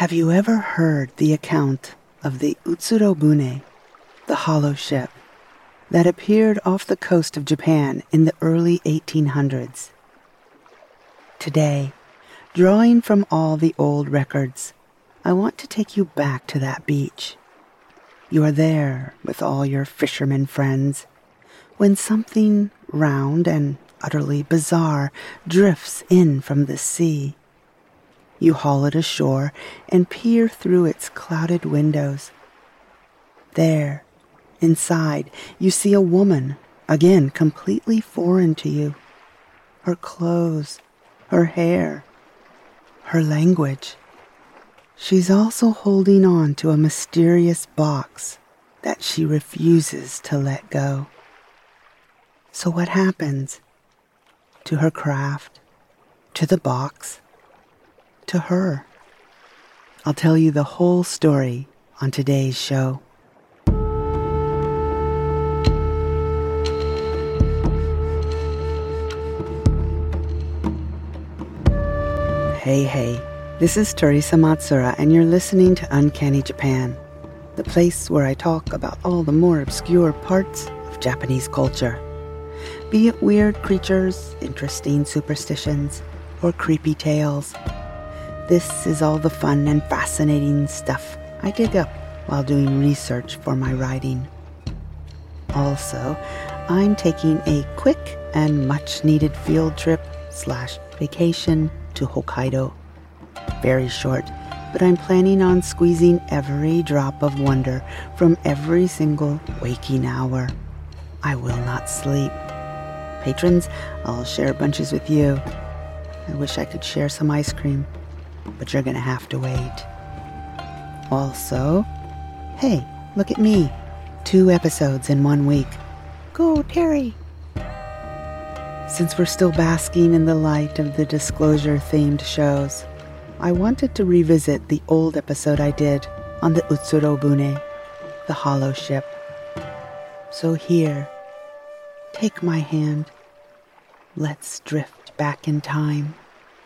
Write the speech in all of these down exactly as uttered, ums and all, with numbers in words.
Have you ever heard the account of the Utsurobune, the hollow ship, that appeared off the coast of Japan in the early eighteen hundreds? Today, drawing from all the old records, I want to take you back to that beach. You are there with all your fishermen friends, when something round and utterly bizarre drifts in from the sea. You haul it ashore and peer through its clouded windows. There, inside, you see a woman, again completely foreign to you. Her clothes, her hair, her language. She's also holding on to a mysterious box that she refuses to let go. So what happens? To her craft, to the box, to her. I'll tell you the whole story on today's show. Hey, hey, this is Teresa Matsura, and you're listening to Uncanny Japan, the place where I talk about all the more obscure parts of Japanese culture. Be it weird creatures, interesting superstitions, or creepy tales. This is all the fun and fascinating stuff I dig up while doing research for my writing. Also, I'm taking a quick and much-needed field trip slash vacation to Hokkaido. Very short, but I'm planning on squeezing every drop of wonder from every single waking hour. I will not sleep. Patrons, I'll share bunches with you. I wish I could share some ice cream, but you're gonna have to wait. Also, hey, look at me. Two episodes in one week. Go, Terry! Since we're still basking in the light of the disclosure-themed shows, I wanted to revisit the old episode I did on the Utsurobune, the hollow ship. So here, take my hand. Let's drift back in time.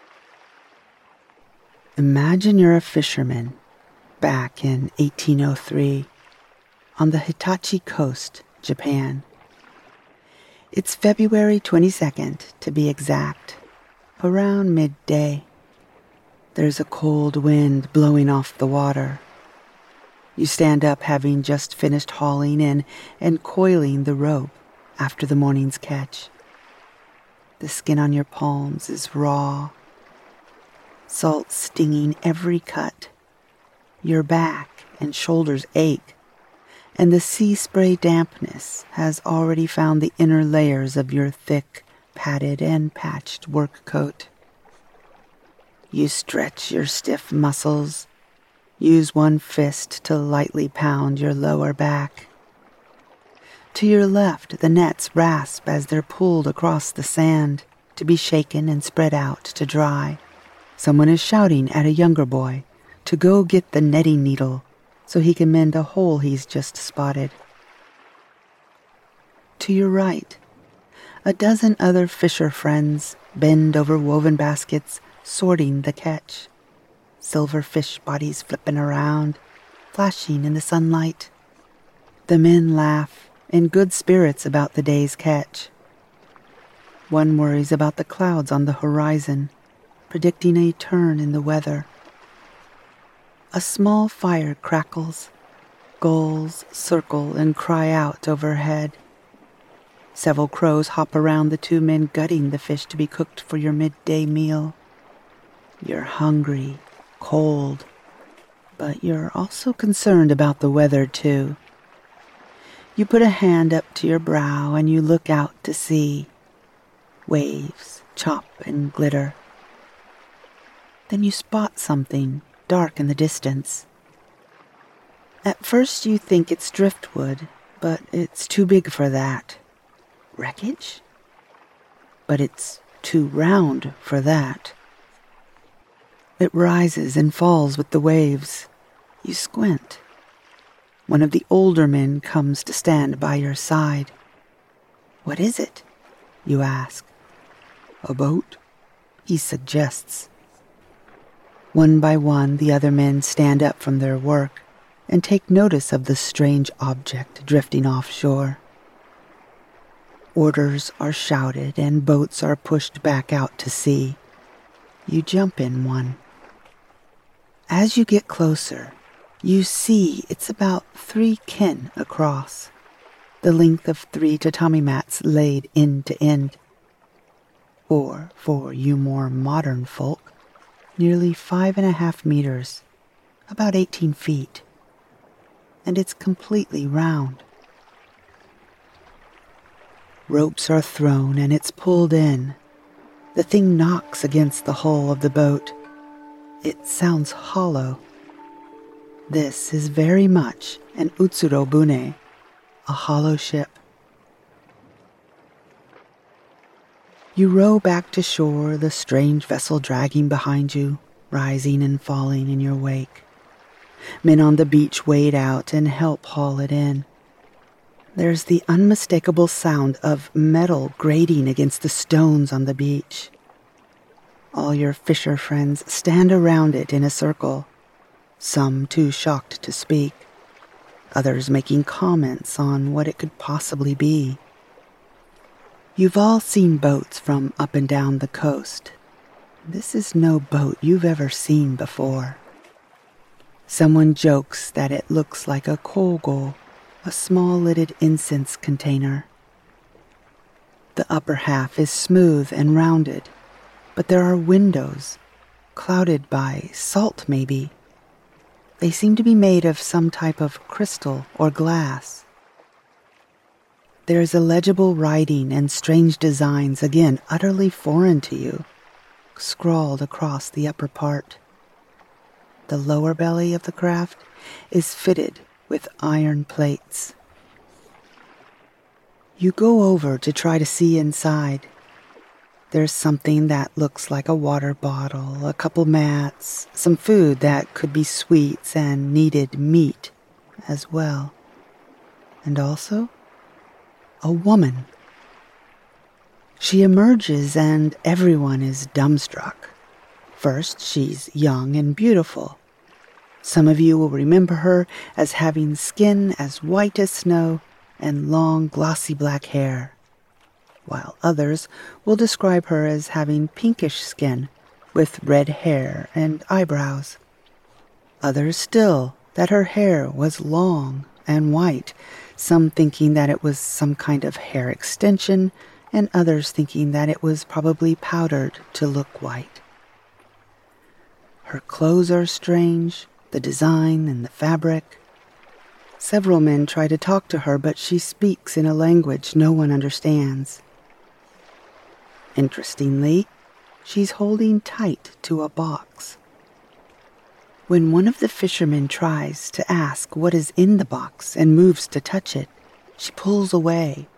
Imagine you're a fisherman back in eighteen oh three on the Hitachi coast, Japan. It's February twenty-second, to be exact, around midday. There's a cold wind blowing off the water. You stand up having just finished hauling in and coiling the rope after the morning's catch. The skin on your palms is raw, salt stinging every cut. Your back and shoulders ache, and the sea spray dampness has already found the inner layers of your thick, padded and patched work coat. You stretch your stiff muscles, use one fist to lightly pound your lower back. To your left, the nets rasp as they're pulled across the sand to be shaken and spread out to dry. Someone is shouting at a younger boy to go get the netting needle so he can mend a hole he's just spotted. To your right, a dozen other fisher friends bend over woven baskets, sorting the catch. Silver fish bodies flipping around, flashing in the sunlight. The men laugh, in good spirits about the day's catch. One worries about the clouds on the horizon, predicting a turn in the weather. A small fire crackles. Gulls circle and cry out overhead. Several crows hop around the two men gutting the fish to be cooked for your midday meal. You're hungry, cold, but you're also concerned about the weather too. You put a hand up to your brow and you look out to sea. Waves chop and glitter. Then you spot something dark in the distance. At first you think it's driftwood, but it's too big for that. Wreckage? But it's too round for that. It rises and falls with the waves. You squint. One of the older men comes to stand by your side. "What is it?" you ask. "A boat," he suggests. One by one, the other men stand up from their work and take notice of the strange object drifting offshore. Orders are shouted and boats are pushed back out to sea. You jump in one. As you get closer, you see it's about three kin across, the length of three tatami mats laid end to end. Or, for you more modern folk, nearly five and a half meters, about eighteen feet. And it's completely round. Ropes are thrown and it's pulled in. The thing knocks against the hull of the boat. It sounds hollow. This is very much an Utsurobune, a hollow ship. You row back to shore, the strange vessel dragging behind you, rising and falling in your wake. Men on the beach wade out and help haul it in. There's the unmistakable sound of metal grating against the stones on the beach. All your fisher friends stand around it in a circle, some too shocked to speak, others making comments on what it could possibly be. You've all seen boats from up and down the coast. This is no boat you've ever seen before. Someone jokes that it looks like a kogo, a small-lidded incense container. The upper half is smooth and rounded, but there are windows, clouded by salt maybe. They seem to be made of some type of crystal or glass. There is illegible writing and strange designs, again utterly foreign to you, scrawled across the upper part. The lower belly of the craft is fitted with iron plates. You go over to try to see inside. There's something that looks like a water bottle, a couple mats, some food that could be sweets and needed meat as well. And also, a woman. She emerges and everyone is dumbstruck. First, she's young and beautiful. Some of you will remember her as having skin as white as snow and long, glossy black hair, while others will describe her as having pinkish skin with red hair and eyebrows. Others still that her hair was long and white, some thinking that it was some kind of hair extension, and others thinking that it was probably powdered to look white. Her clothes are strange, the design and the fabric. Several men try to talk to her, but she speaks in a language no one understands. Interestingly, she's holding tight to a box. When one of the fishermen tries to ask what is in the box and moves to touch it, she pulls away.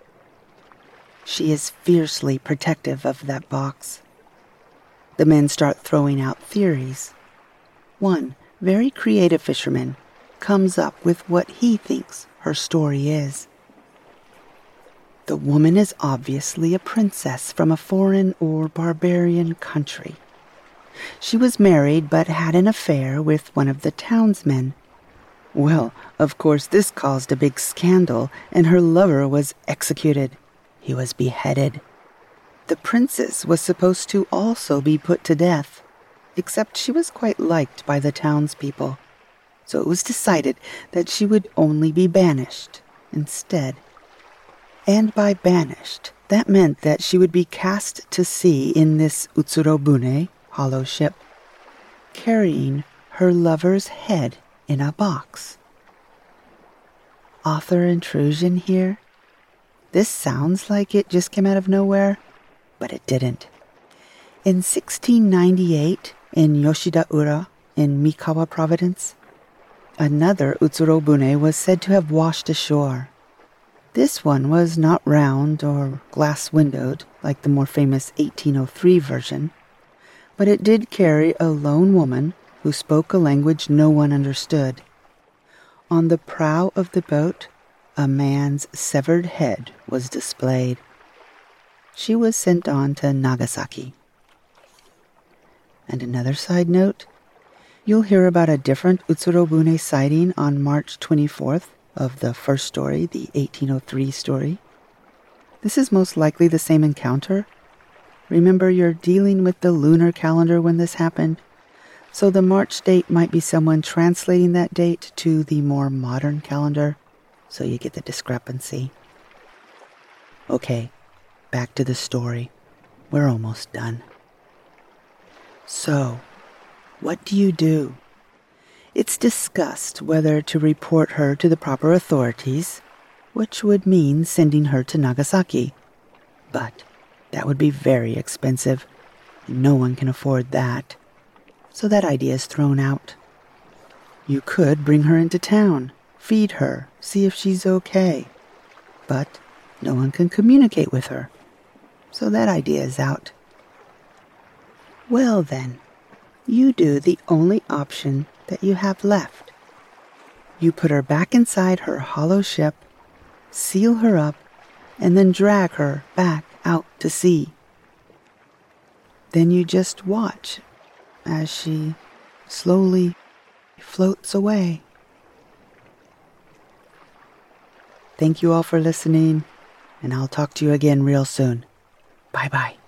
She is fiercely protective of that box. The men start throwing out theories. One very creative fisherman comes up with what he thinks her story is. The woman is obviously a princess from a foreign or barbarian country. She was married but had an affair with one of the townsmen. Well, of course this caused a big scandal, and her lover was executed. He was beheaded. The princess was supposed to also be put to death, except she was quite liked by the townspeople, so it was decided that she would only be banished instead. And by banished, that meant that she would be cast to sea in this Utsurobune, hollow ship, carrying her lover's head in a box. Author intrusion here? This sounds like it just came out of nowhere, but it didn't. In sixteen ninety-eight, in Yoshida-ura, in Mikawa Province, another Utsurobune was said to have washed ashore. This one was not round or glass-windowed like the more famous eighteen oh three version, but it did carry a lone woman who spoke a language no one understood. On the prow of the boat, a man's severed head was displayed. She was sent on to Nagasaki. And another side note, You'll hear about a different Utsurobune sighting on March twenty-fourth of the first story, the eighteen oh three story. This is most likely the same encounter. Remember, you're dealing with the lunar calendar when this happened, so the March date might be someone translating that date to the more modern calendar, so you get the discrepancy. Okay, back to the story. We're almost done. So, what do you do? It's discussed whether to report her to the proper authorities, which would mean sending her to Nagasaki. But that would be very expensive, and no one can afford that. So that idea is thrown out. You could bring her into town, feed her, see if she's okay. But no one can communicate with her. So that idea is out. Well then, you do the only option that you have left. You put her back inside her hollow ship, seal her up, and then drag her back out to sea. Then you just watch as she slowly floats away. Thank you all for listening, and I'll talk to you again real soon. Bye-bye.